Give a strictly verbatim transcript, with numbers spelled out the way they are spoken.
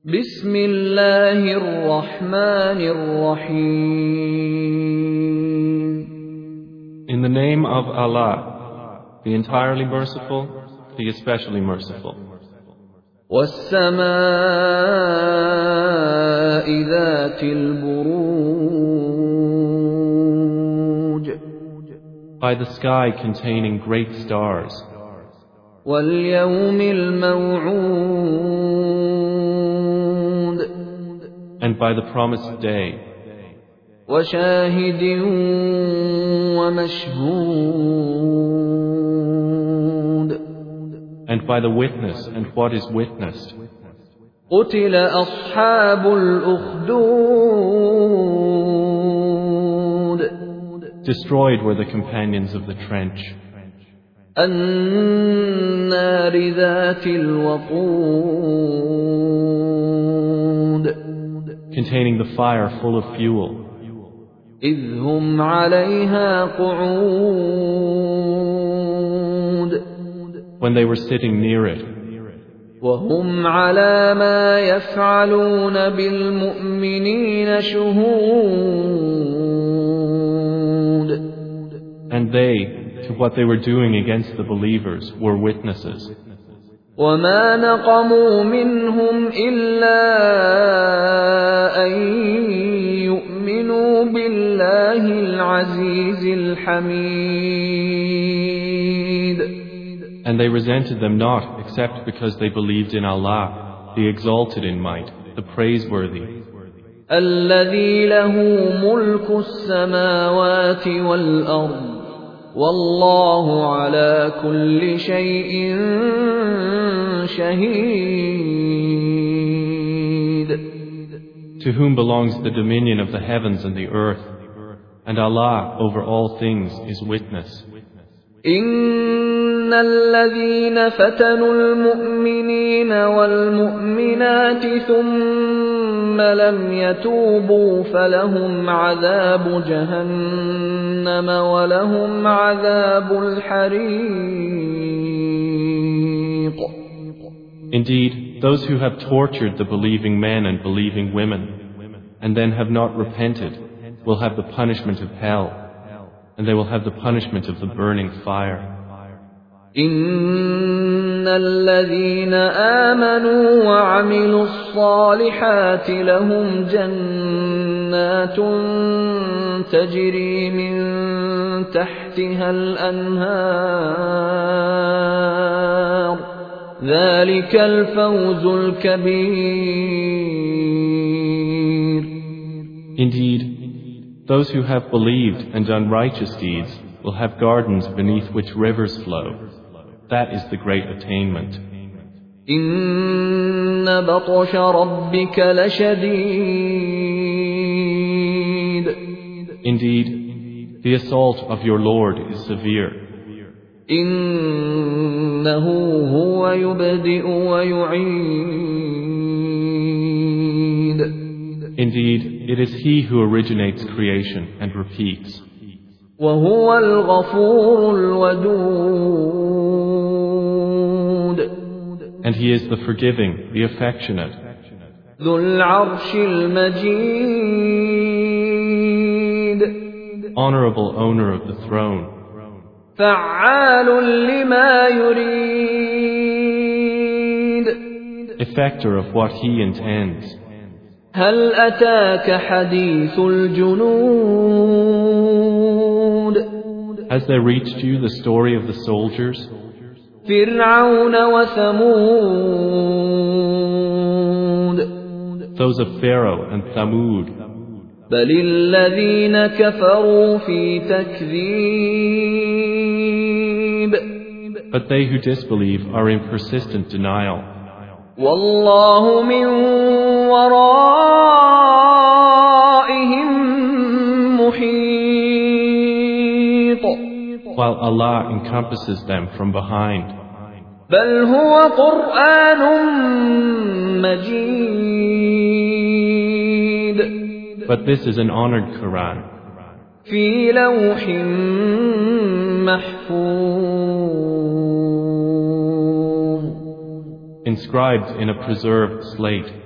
بسم الله الرحمن الرحيم. In the name of Allah, the entirely merciful, the especially merciful. والسماء ذات البروج. By the sky containing great stars. واليوم الموعود. And by the promised day. وشاهد ومشهود. And by the witness and what is witnessed. قتل أصحاب الأخدود. Destroyed were the companions of the trench. النار ذات الوقود. Containing the fire full of fuel. إذ هم عليها قعود. When they were sitting near it. وهم على ما يفعلون بالمؤمنين شهود. And they, to what they were doing against the believers, were witnesses. وما نقموا منهم إلا أن يؤمنوا بالله العزيز الحميد. And they resented them not except because they believed in Allah, the exalted in might, the praiseworthy. الذي له ملك السماوات والأرض والله على كل شيء شهيد. To whom belongs the dominion of the heavens and the earth, and Allah over all things is witness. إن الذين فتنوا المؤمنين والمؤمنات ثم لم يتوبوا فلهم عذاب جهنم ولهم عذاب الحريق. Indeed, those who have tortured the believing men and believing women, and then have not repented, will have the punishment of hell, and they will have the punishment of the burning fire. إن الذين آمنوا وعملوا الصالحات لهم جنات تجري من تحتها الأنهار ذلك الفوز الكبير. Indeed, those who have believed and done righteous deeds will have gardens beneath which rivers flow. That is the great attainment. إن بطش ربك لشديد. Indeed, the assault of your Lord is severe. إنه هو يبدئ ويعيد. Indeed, it is He who originates creation and repeats. وهو الغفور الودود. And He is the forgiving, the affectionate. ذو العرش المجيد. Honorable owner of the throne. فعال لما يريد. Effector of what He intends. هل أتاك حديث الجنود. Has there reached you the story of the soldiers? فرعون وثمود. Those of Pharaoh and Thamud. بل الذين كفروا في تكذيب. But they who disbelieve are in persistent denial. والله من ورائهم محيط. While Allah encompasses them from behind. بل هو قرآن مجيد. But this is an honored Quran. في لوح محفوظ. inscribed in a preserved slate.